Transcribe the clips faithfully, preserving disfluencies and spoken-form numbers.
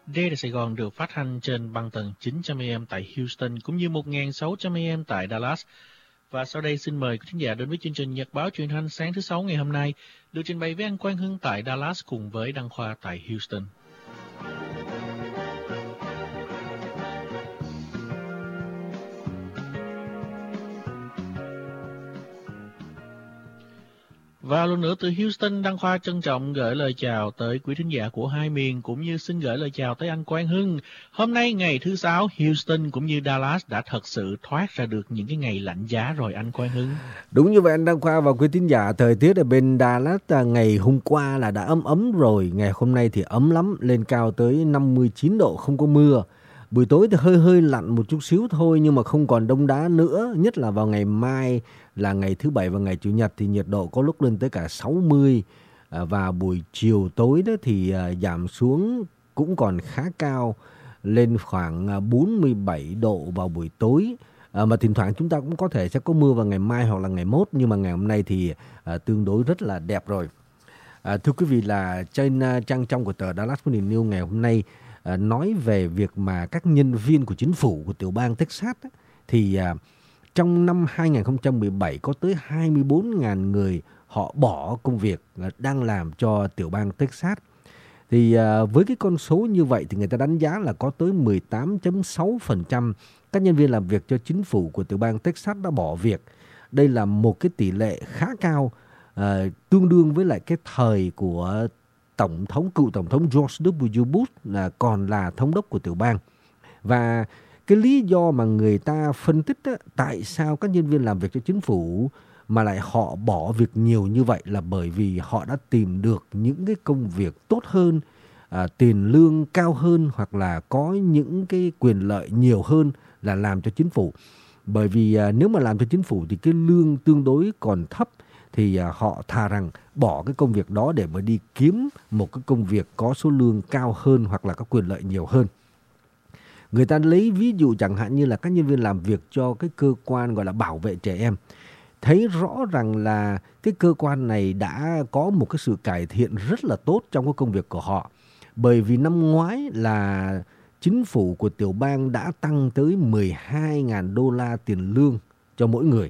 Đây là Sài Gòn được phát thanh trên băng tần chín trăm a em tại Houston cũng như một nghìn sáu trăm a em tại Dallas. Và sau đây xin mời quý khán giả đến với chương trình Nhật báo truyền thanh sáng thứ Sáu ngày hôm nay, được trình bày với anh Quang Hưng tại Dallas cùng với Đăng Khoa tại Houston. Và lần nữa từ Houston, Đăng Khoa trân trọng gửi lời chào tới quý thính giả của hai miền, cũng như xin gửi lời chào tới anh Quang Hưng. Hôm nay ngày thứ Sáu, Houston cũng như Dallas đã thật sự thoát ra được những cái ngày lạnh giá rồi anh Quang Hưng. Đúng như vậy anh Đăng Khoa và quý thính giả, thời tiết ở bên Dallas ngày hôm qua là đã ấm ấm rồi, ngày hôm nay thì ấm lắm, lên cao tới năm mươi chín độ, không có mưa. Buổi tối thì hơi hơi lạnh một chút xíu thôi, nhưng mà không còn đông đá nữa, nhất là vào ngày mai là ngày thứ Bảy và ngày Chủ nhật thì nhiệt độ có lúc lên tới cả sáu mươi, và buổi chiều tối đó thì giảm xuống cũng còn khá cao, lên khoảng bốn mươi bảy độ vào buổi tối. À, mà thỉnh thoảng chúng ta cũng có thể sẽ có mưa vào ngày mai hoặc là ngày mốt, nhưng mà ngày hôm nay thì à, tương đối rất là đẹp rồi. À, thưa quý vị, là trên uh, trang trong của tờ Dallas Morning News ngày hôm nay à, nói về việc mà các nhân viên của chính phủ của tiểu bang Texas á, thì à, trong năm hai không một bảy có tới hai mươi bốn nghìn người họ bỏ công việc à, đang làm cho tiểu bang Texas. Thì à, với cái con số như vậy thì người ta đánh giá là có tới mười tám phẩy sáu phần trăm các nhân viên làm việc cho chính phủ của tiểu bang Texas đã bỏ việc. Đây là một cái tỷ lệ khá cao, à, tương đương với lại cái thời của tổng thống cựu tổng thống George W. Bush là còn là thống đốc của tiểu bang. Và cái lý do mà người ta phân tích á, tại sao các nhân viên làm việc cho chính phủ mà lại họ bỏ việc nhiều như vậy là bởi vì họ đã tìm được những cái công việc tốt hơn, à, tiền lương cao hơn, hoặc là có những cái quyền lợi nhiều hơn là làm cho chính phủ. Bởi vì à, nếu mà làm cho chính phủ thì cái lương tương đối còn thấp, thì à, họ thà rằng bỏ cái công việc đó để mà đi kiếm một cái công việc có số lương cao hơn hoặc là có quyền lợi nhiều hơn. Người ta lấy ví dụ chẳng hạn như là các nhân viên làm việc cho cái cơ quan gọi là bảo vệ trẻ em. Thấy rõ rằng là cái cơ quan này đã có một cái sự cải thiện rất là tốt trong cái công việc của họ. Bởi vì năm ngoái là chính phủ của tiểu bang đã tăng tới mười hai nghìn đô la tiền lương cho mỗi người.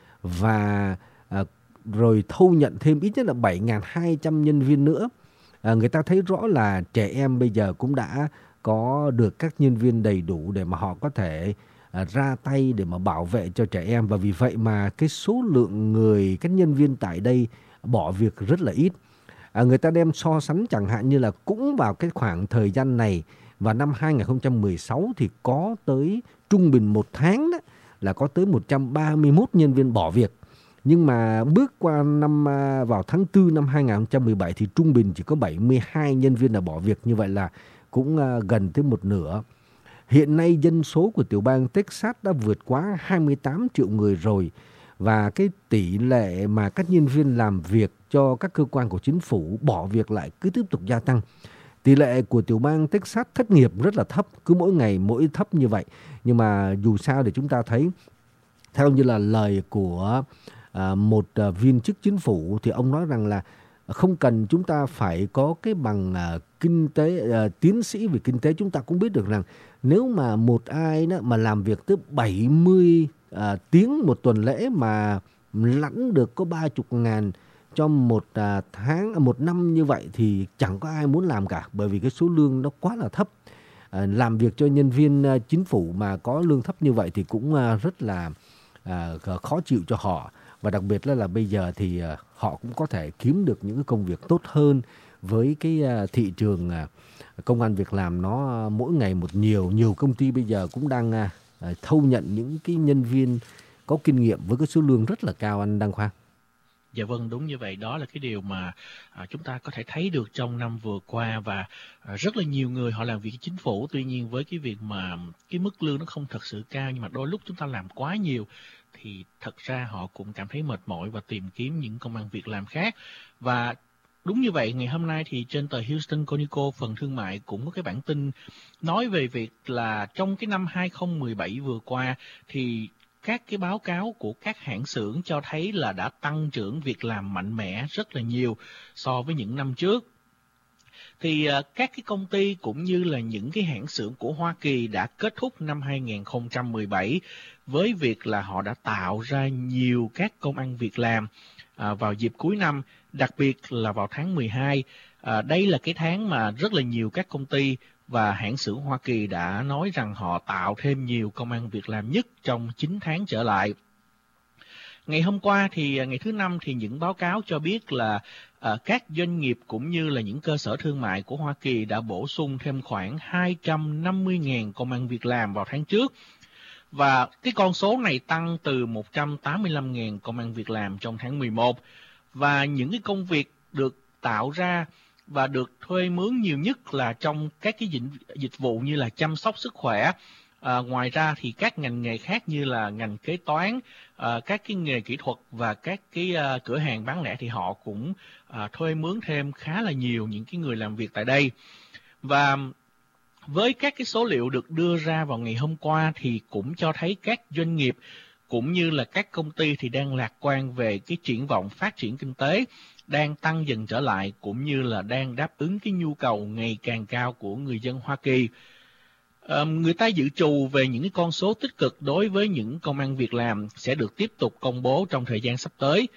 Và à, rồi thu nhận thêm ít nhất là bảy nghìn hai trăm nhân viên nữa. À, người ta thấy rõ là trẻ em bây giờ cũng đã có được các nhân viên đầy đủ để mà họ có thể à, ra tay để mà bảo vệ cho trẻ em. Và vì vậy mà cái số lượng người, các nhân viên tại đây bỏ việc rất là ít. À, người ta đem so sánh chẳng hạn như là cũng vào cái khoảng thời gian này, vào năm hai không một sáu thì có tới trung bình một tháng đó, là có tới một trăm ba mươi mốt nhân viên bỏ việc. Nhưng mà bước qua năm vào tháng tư năm hai không một bảy thì trung bình chỉ có bảy mươi hai nhân viên là bỏ việc. Như vậy là cũng gần tới một nửa. Hiện nay dân số của tiểu bang Texas đã vượt quá hai mươi tám triệu người rồi. Và cái tỷ lệ mà các nhân viên làm việc cho các cơ quan của chính phủ bỏ việc lại cứ tiếp tục gia tăng. Tỷ lệ của tiểu bang Texas thất nghiệp rất là thấp, cứ mỗi ngày mỗi thấp như vậy. Nhưng mà dù sao thì chúng ta thấy, theo như là lời của à, một à, viên chức chính phủ, thì ông nói rằng là không cần chúng ta phải có cái bằng à, kinh tế, à, tiến sĩ về kinh tế. Chúng ta cũng biết được rằng nếu mà một ai đó mà làm việc tới bảy mươi à, tiếng một tuần lễ mà lãnh được có ba mươi ngàn trong một à, tháng, một năm như vậy thì chẳng có ai muốn làm cả. Bởi vì cái số lương nó quá là thấp. À, làm việc cho nhân viên à, chính phủ mà có lương thấp như vậy thì cũng à, rất là à, khó chịu cho họ. Và đặc biệt là, là bây giờ thì à, họ cũng có thể kiếm được những cái công việc tốt hơn. Với cái à, thị trường à, công ăn việc làm nó mỗi ngày một nhiều. Nhiều công ty bây giờ cũng đang à, thâu nhận những cái nhân viên có kinh nghiệm với cái số lương rất là cao, anh Đăng Khoa. Dạ vâng, đúng như vậy. Đó là cái điều mà à, chúng ta có thể thấy được trong năm vừa qua. Và à, rất là nhiều người họ làm việc cho chính phủ. Tuy nhiên với cái việc mà cái mức lương nó không thật sự cao, nhưng mà đôi lúc chúng ta làm quá nhiều, thì thật ra họ cũng cảm thấy mệt mỏi và tìm kiếm những công ăn việc làm khác. Và đúng như vậy, ngày hôm nay thì trên tờ Houston Chronicle phần thương mại cũng có cái bản tin nói về việc là trong cái năm hai không một bảy vừa qua thì các cái báo cáo của các hãng xưởng cho thấy là đã tăng trưởng việc làm mạnh mẽ rất là nhiều so với những năm trước. thì uh, các cái công ty cũng như là những cái hãng xưởng của Hoa Kỳ đã kết thúc năm hai không một bảy với việc là họ đã tạo ra nhiều các công ăn việc làm uh, vào dịp cuối năm, đặc biệt là vào tháng mười hai. Uh, đây là cái tháng mà rất là nhiều các công ty và hãng xưởng Hoa Kỳ đã nói rằng họ tạo thêm nhiều công ăn việc làm nhất trong chín tháng trở lại. Ngày hôm qua thì ngày thứ Năm thì những báo cáo cho biết là uh, các doanh nghiệp cũng như là những cơ sở thương mại của Hoa Kỳ đã bổ sung thêm khoảng hai trăm năm mươi nghìn công ăn việc làm vào tháng trước. Và cái con số này tăng từ một trăm tám mươi lăm nghìn công ăn việc làm trong tháng mười một. Và những cái công việc được tạo ra và được thuê mướn nhiều nhất là trong các cái dịch, dịch vụ như là chăm sóc sức khỏe. À, ngoài ra thì các ngành nghề khác như là ngành kế toán, à, các cái nghề kỹ thuật và các cái à, cửa hàng bán lẻ thì họ cũng à, thuê mướn thêm khá là nhiều những cái người làm việc tại đây. Và với các cái số liệu được đưa ra vào ngày hôm qua thì cũng cho thấy các doanh nghiệp cũng như là các công ty thì đang lạc quan về cái triển vọng phát triển kinh tế, đang tăng dần trở lại cũng như là đang đáp ứng cái nhu cầu ngày càng cao của người dân Hoa Kỳ. À, người ta dự trù về những cái con số tích cực đối với những công ăn việc làm sẽ được tiếp tục công bố trong thời gian sắp tới.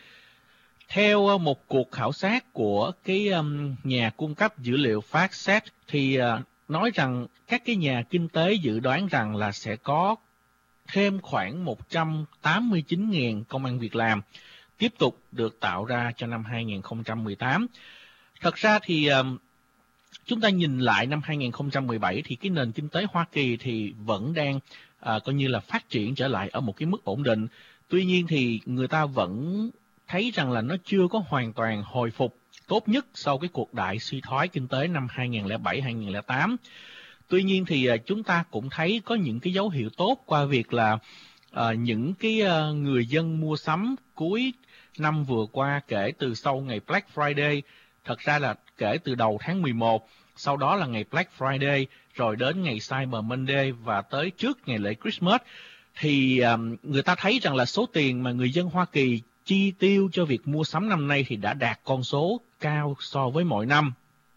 Theo một cuộc khảo sát của cái um, nhà cung cấp dữ liệu FactSet thì uh, nói rằng các cái nhà kinh tế dự đoán rằng là sẽ có thêm khoảng một trăm tám mươi chín nghìn công ăn việc làm tiếp tục được tạo ra cho năm hai không một tám. Thật ra thì um, chúng ta nhìn lại năm hai không một bảy thì cái nền kinh tế Hoa Kỳ thì vẫn đang à, coi như là phát triển trở lại ở một cái mức ổn định. Tuy nhiên thì người ta vẫn thấy rằng là nó chưa có hoàn toàn hồi phục tốt nhất sau cái cuộc đại suy thoái kinh tế năm hai không không bảy hai không không tám. Tuy nhiên thì à, chúng ta cũng thấy có những cái dấu hiệu tốt qua việc là à, những cái à, người dân mua sắm cuối năm vừa qua kể từ sau ngày Black Friday, thật ra là kể từ đầu tháng mười một, sau đó là ngày Black Friday, rồi đến ngày Cyber Monday và tới trước ngày lễ Christmas, thì um, người ta thấy rằng là số tiền mà người dân Hoa Kỳ chi tiêu cho việc mua sắm năm nay thì đã đạt con số cao so với mọi năm.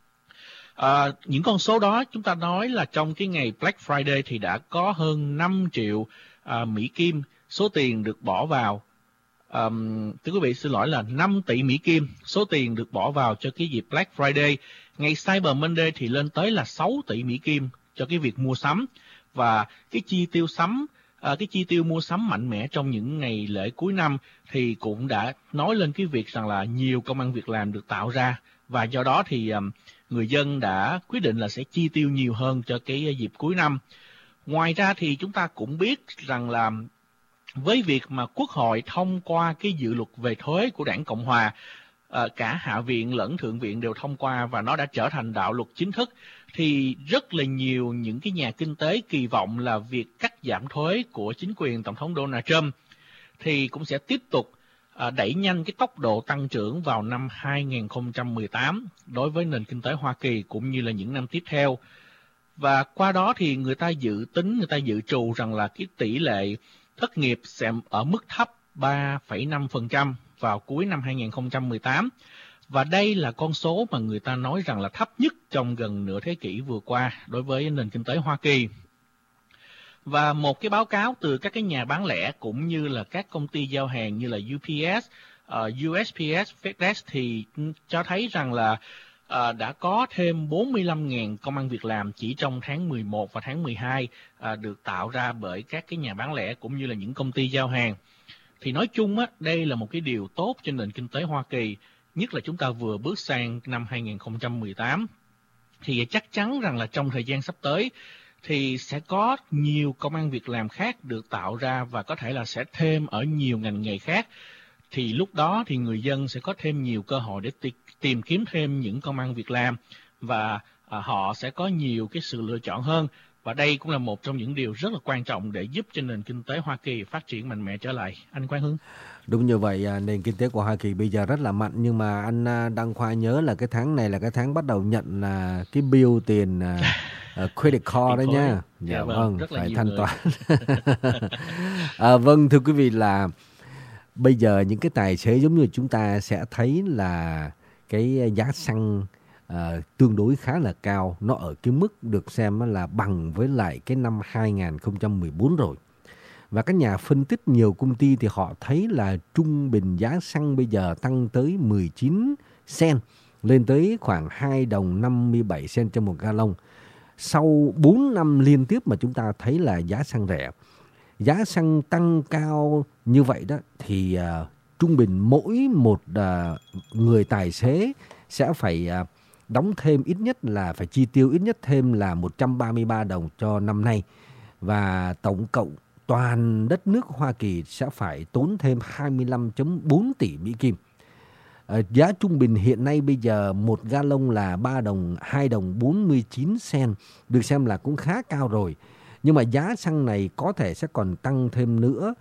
À, những con số đó chúng ta nói là trong cái ngày Black Friday thì đã có hơn năm triệu à, Mỹ Kim số tiền được bỏ vào. Um, thưa quý vị, xin lỗi là năm tỷ Mỹ Kim số tiền được bỏ vào cho cái dịp Black Friday. Ngày Cyber Monday thì lên tới là sáu tỷ Mỹ Kim cho cái việc mua sắm. Và cái chi tiêu sắm, à, cái chi tiêu mua sắm mạnh mẽ trong những ngày lễ cuối năm thì cũng đã nói lên cái việc rằng là nhiều công ăn việc làm được tạo ra. Và do đó thì um, người dân đã quyết định là sẽ chi tiêu nhiều hơn cho cái dịp cuối năm. Ngoài ra thì chúng ta cũng biết rằng là với việc mà Quốc hội thông qua cái dự luật về thuế của Đảng Cộng Hòa, à, cả Hạ viện lẫn Thượng viện đều thông qua và nó đã trở thành đạo luật chính thức, thì rất là nhiều những cái nhà kinh tế kỳ vọng là việc cắt giảm thuế của chính quyền Tổng thống Donald Trump thì cũng sẽ tiếp tục à, đẩy nhanh cái tốc độ tăng trưởng vào năm hai không một tám đối với nền kinh tế Hoa Kỳ cũng như là những năm tiếp theo. Và qua đó thì người ta dự tính, người ta dự trù rằng là cái tỷ lệ thất nghiệp sẽ ở mức thấp ba phẩy năm phần trăm vào cuối năm hai không một tám. Và đây là con số mà người ta nói rằng là thấp nhất trong gần nửa thế kỷ vừa qua đối với nền kinh tế Hoa Kỳ. Và một cái báo cáo từ các cái nhà bán lẻ cũng như là các công ty giao hàng như là U P S, uh, U S P S, FedEx thì cho thấy rằng là uh, đã có thêm bốn mươi lăm nghìn công ăn việc làm chỉ trong tháng mười một và tháng mười hai uh, được tạo ra bởi các cái nhà bán lẻ cũng như là những công ty giao hàng. Thì nói chung á, đây là một cái điều tốt cho nền kinh tế Hoa Kỳ, nhất là chúng ta vừa bước sang năm hai không một tám. Thì chắc chắn rằng là trong thời gian sắp tới thì sẽ có nhiều công ăn việc làm khác được tạo ra và có thể là sẽ thêm ở nhiều ngành nghề khác. Thì lúc đó thì người dân sẽ có thêm nhiều cơ hội để tìm kiếm thêm những công ăn việc làm và à, họ sẽ có nhiều cái sự lựa chọn hơn. Và đây cũng là một trong những điều rất là quan trọng để giúp cho nền kinh tế Hoa Kỳ phát triển mạnh mẽ trở lại. Anh Quang Hưng. Đúng như vậy, nền kinh tế của Hoa Kỳ bây giờ rất là mạnh, nhưng mà anh Đăng Khoa nhớ là cái tháng này là cái tháng bắt đầu nhận là cái bill tiền uh, credit card đó nha. Dạ, dạ vâng, vâng phải thanh toán. à, vâng, thưa quý vị, là bây giờ những cái tài xế giống như chúng ta sẽ thấy là cái giá xăng à, tương đối khá là cao. Nó ở cái mức được xem là bằng với lại cái năm hai không một bốn rồi. Và các nhà phân tích nhiều công ty thì họ thấy là trung bình giá xăng bây giờ tăng tới mười chín cent, lên tới khoảng hai đồng năm mươi bảy cent cho một gallon. Sau bốn năm liên tiếp mà chúng ta thấy là giá xăng rẻ. Giá xăng tăng cao như vậy đó thì uh, trung bình mỗi một uh, người tài xế sẽ phải uh, đóng thêm ít nhất là phải chi tiêu ít nhất thêm là một trăm ba mươi ba đồng cho năm nay. Và tổng cộng toàn đất nước Hoa Kỳ sẽ phải tốn thêm hai mươi lăm phẩy bốn tỷ Mỹ Kim. Uh, giá trung bình hiện nay bây giờ một gallon là ba đồng, hai đồng bốn mươi chín cent, được xem là cũng khá cao rồi. Nhưng mà giá xăng này có thể sẽ còn tăng thêm nữa.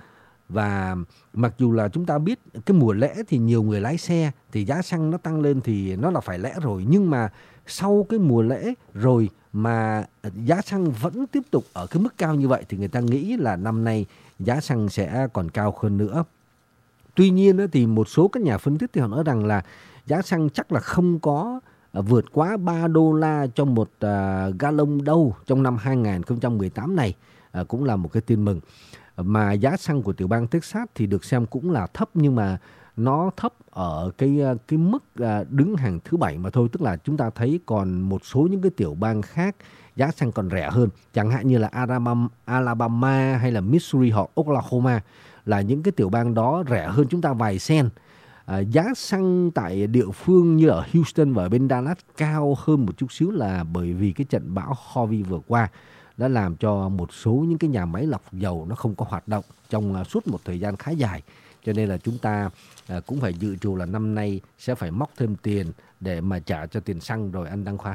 Và mặc dù là chúng ta biết cái mùa lễ thì nhiều người lái xe thì giá xăng nó tăng lên thì nó là phải lẽ rồi. Nhưng mà sau cái mùa lễ rồi mà giá xăng vẫn tiếp tục ở cái mức cao như vậy thì người ta nghĩ là năm nay giá xăng sẽ còn cao hơn nữa. Tuy nhiên thì một số các nhà phân tích thì họ nói rằng là giá xăng chắc là không có vượt quá ba đô la cho một uh, gallon đâu trong năm hai không một tám này. Uh, cũng là một cái tin mừng. Mà giá xăng của tiểu bang Texas thì được xem cũng là thấp, nhưng mà nó thấp ở cái cái mức uh, đứng hàng thứ bảy mà thôi. Tức là chúng ta thấy còn một số những cái tiểu bang khác giá xăng còn rẻ hơn. Chẳng hạn như là Alabama, Alabama hay là Missouri hoặc Oklahoma là những cái tiểu bang đó rẻ hơn chúng ta vài cent. À, giá xăng tại địa phương như ở Houston và ở bên Dallas cao hơn một chút xíu là bởi vì cái trận bão Harvey vừa qua đã làm cho một số những cái nhà máy lọc dầu nó không có hoạt động trong uh, suốt một thời gian khá dài. Cho nên là chúng ta uh, cũng phải dự trù là năm nay sẽ phải móc thêm tiền để mà trả cho tiền xăng rồi, anh Đăng Khoa.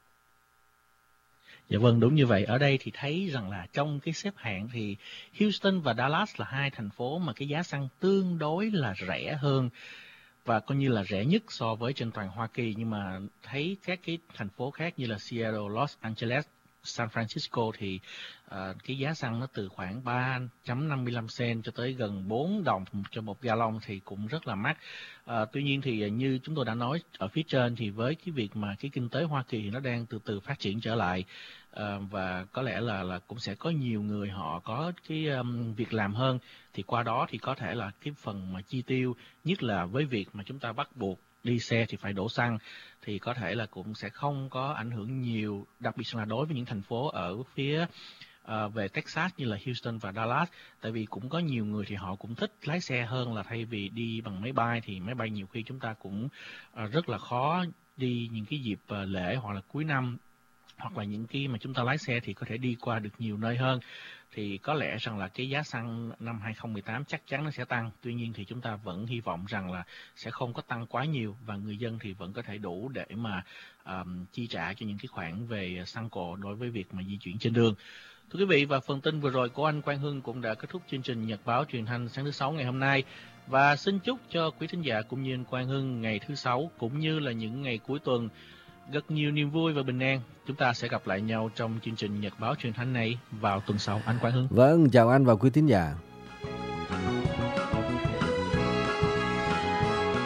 Dạ vâng, đúng như vậy. Ở đây thì thấy rằng là trong cái xếp hạng thì Houston và Dallas là hai thành phố mà cái giá xăng tương đối là rẻ hơn và coi như là rẻ nhất so với trên toàn Hoa Kỳ. Nhưng mà thấy các cái thành phố khác như là Seattle, Los Angeles, San Francisco thì uh, cái giá xăng nó từ khoảng ba phẩy năm mươi lăm cent cho tới gần bốn đồng cho một gallon thì cũng rất là mắc. Uh, tuy nhiên thì như chúng tôi đã nói ở phía trên thì với cái việc mà cái kinh tế Hoa Kỳ nó đang từ từ phát triển trở lại, uh, và có lẽ là là cũng sẽ có nhiều người họ có cái um, việc làm hơn, thì qua đó thì có thể là cái phần mà chi tiêu, nhất là với việc mà chúng ta bắt buộc đi xe thì phải đổ xăng, thì có thể là cũng sẽ không có ảnh hưởng nhiều, đặc biệt là đối với những thành phố ở phía uh, về Texas như là Houston và Dallas. Tại vì cũng có nhiều người thì họ cũng thích lái xe hơn là thay vì đi bằng máy bay, thì máy bay nhiều khi chúng ta cũng uh, rất là khó đi những cái dịp uh, lễ hoặc là cuối năm, hoặc là những cái mà chúng ta lái xe thì có thể đi qua được nhiều nơi hơn. Thì có lẽ rằng là cái giá xăng năm hai không một tám chắc chắn nó sẽ tăng. Tuy nhiên thì chúng ta vẫn hy vọng rằng là sẽ không có tăng quá nhiều và người dân thì vẫn có thể đủ để mà um, chi trả cho những cái khoản về xăng cộ đối với việc mà di chuyển trên đường. Thưa quý vị, và phần tin vừa rồi của anh Quang Hưng cũng đã kết thúc chương trình Nhật báo truyền thanh sáng thứ Sáu ngày hôm nay. Và xin chúc cho quý thính giả cũng như anh Quang Hưng ngày thứ Sáu cũng như là những ngày cuối tuần rất nhiều niềm vui và bình an. Chúng ta sẽ gặp lại nhau trong chương trình Nhật báo truyền thanh này vào tuần sau, anh Quang Hưng. Vâng, chào anh và quý thính giả.